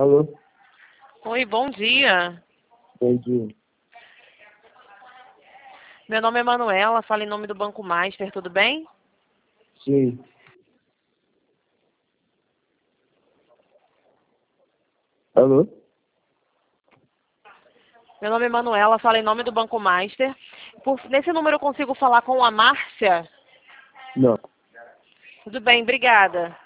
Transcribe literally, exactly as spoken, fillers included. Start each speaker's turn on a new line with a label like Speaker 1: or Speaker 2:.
Speaker 1: Alô?
Speaker 2: Oi, bom dia.
Speaker 1: Bom dia.
Speaker 2: Meu nome é Manuela, falo em nome do Banco Master, tudo bem?
Speaker 1: Sim. Alô?
Speaker 2: Meu nome é Manuela, falo em nome do Banco Master. Por, nesse número eu consigo falar com a Márcia?
Speaker 1: Não.
Speaker 2: Tudo bem, obrigada.